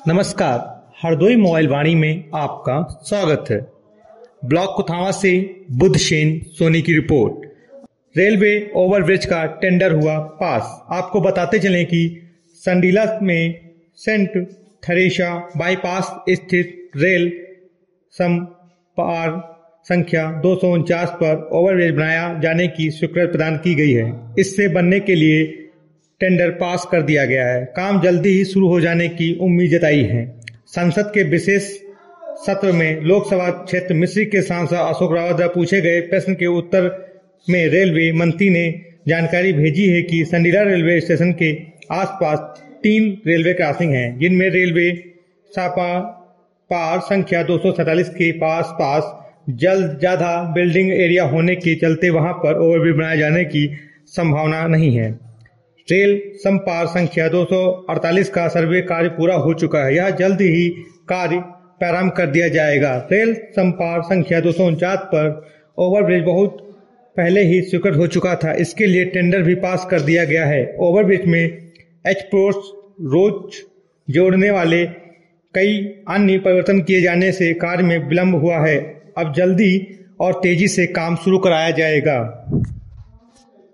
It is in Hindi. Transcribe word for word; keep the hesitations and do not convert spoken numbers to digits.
नमस्कार। हरदोई मोबाइल वाणी में आपका स्वागत है। ब्लॉक कुथावा से बुद्धसेन सोनी की रिपोर्ट। रेलवे ओवरब्रिज का टेंडर हुआ पास। आपको बताते चलें कि संडीला में सेंट थेरेसा बाईपास स्थित रेल समपार संख्या दो सौ उनचास पर ओवरब्रिज बनाया जाने की स्वीकृति प्रदान की गई है। इससे बनने के लिए टेंडर पास कर दिया गया है। काम जल्दी ही शुरू हो जाने की उम्मीद जताई है। संसद के विशेष सत्र में लोकसभा क्षेत्र मिश्री के सांसद अशोक रावत द्वारा पूछे गए प्रश्न के उत्तर में रेलवे मंत्री ने जानकारी भेजी है कि संडीला रेलवे स्टेशन के आसपास तीन रेलवे क्रॉसिंग हैं, जिनमें रेलवे सापा पार संख्या दो सौ सैतालीस के पास पास जल्द ज्यादा बिल्डिंग एरिया होने के चलते वहां पर ओवरब्रिज बनाए जाने की संभावना नहीं है। रेल समपार संख्या दो सौ अड़तालीस का सर्वे कार्य पूरा हो चुका है। यह जल्द ही कार्य प्रारंभ कर दिया जाएगा। रेल समपार संख्या दो सौ उनचास पर ओवरब्रिज बहुत पहले ही स्वीकृत हो चुका था। इसके लिए टेंडर भी पास कर दिया गया है। ओवरब्रिज में एक्सप्रेस रोज जोड़ने वाले कई अन्य परिवर्तन किए जाने से कार्य में विलंब हुआ है। अब जल्दी और तेजी से काम शुरू कराया जाएगा।